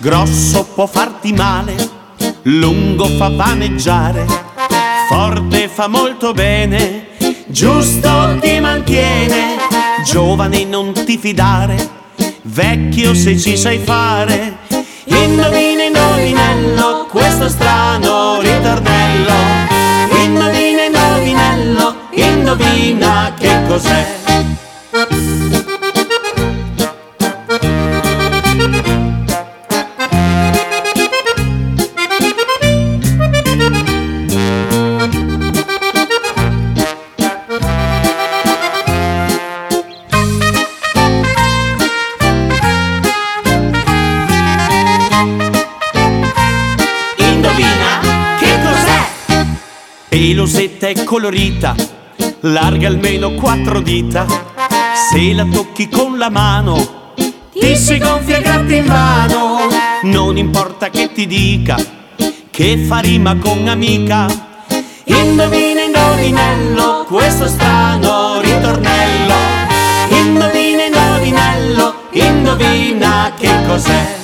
Grosso può farti male, lungo fa vaneggiare, forte fa molto bene, giusto ti mantiene. Giovane non ti fidare, vecchio se ci sai fare. Indovina, indovinello, questo strano ritornello. Indovina, indovinello, indovina che cos'è. Pelosetta e colorita, larga almeno 4 dita. Se la tocchi con la mano ti si gonfia il gatto in vano. Non importa che ti dica che fa rima con amica. Indovina, indovinello, questo strano ritornello. Indovina, indovinello, indovina che cos'è.